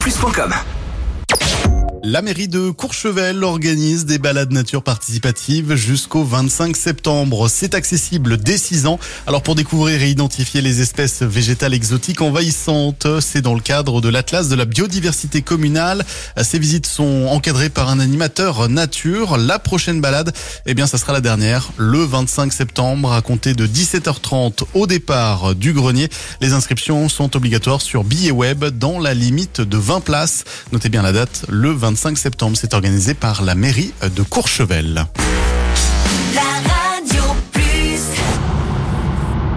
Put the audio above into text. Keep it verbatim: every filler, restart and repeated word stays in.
plus point com. La mairie de Courchevel organise des balades nature participatives jusqu'au vingt-cinq septembre. C'est accessible dès six ans. Alors pour découvrir et identifier les espèces végétales exotiques envahissantes, c'est dans le cadre de l'Atlas de la biodiversité communale. Ces visites sont encadrées par un animateur nature. La prochaine balade, eh bien, ça sera la dernière, le vingt-cinq septembre, à compter de dix-sept heures trente au départ du grenier. Les inscriptions sont obligatoires sur billets web dans la limite de vingt places. Notez bien la date, le vingt-cinq septembre. C'est organisé par la mairie de Courchevel.